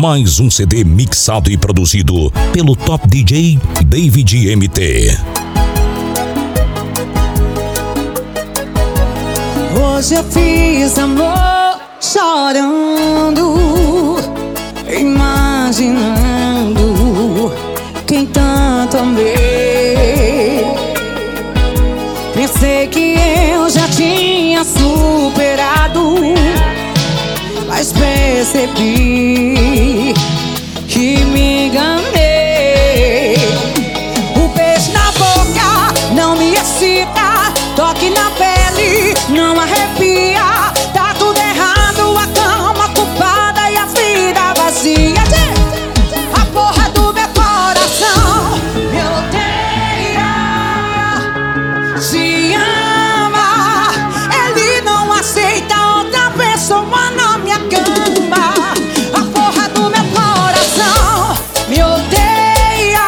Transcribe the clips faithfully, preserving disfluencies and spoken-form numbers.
Mais um C D mixado e produzido pelo Top D J David M T. Hoje eu fiz amor chorando, imaginando quem tanto amei. Pensei que eu já tinha superado, mas percebi que me enganei. O beijo na boca não me excita, toque na pele não arrepia. Tá tudo errado, a cama culpada e a vida vazia. A porra do meu coração me odeia, se ama. Ele não aceita outra pessoa na minha cama. A porra do meu coração me odeia,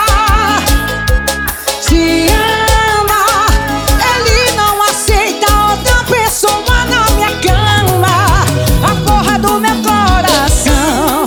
se ama. Ele não aceita outra pessoa na minha cama. A porra do meu coração.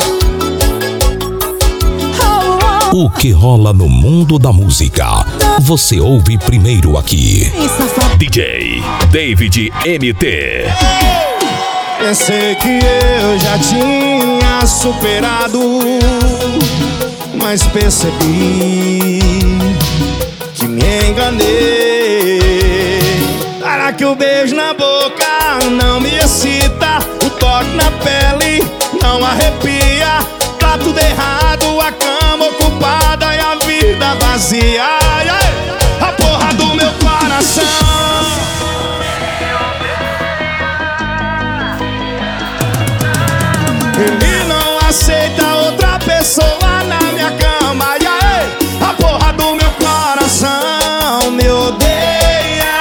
Oh, oh. O que rola no mundo da música, você ouve primeiro aqui. D J David M T. Pensei que eu já tinha superado, mas percebi que me enganei. Para que o beijo na boca não me excita, o toque na pele não arrepia. Tá tudo errado, a cama ocupada e a vida vazia. Ai, ai, a porra do meu coração. Ele não aceita outra pessoa na minha cama. E aí, a porra do meu coração me odeia,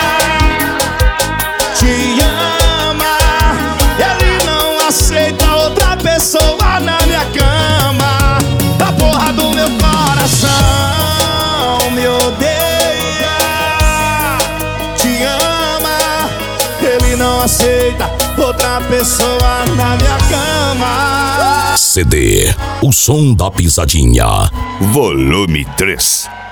te ama. Ele não aceita outra pessoa na minha cama. A porra do meu coração me odeia, te ama. Ele não aceita outra pessoa na minha cama. C D, o som da pisadinha. Volume três.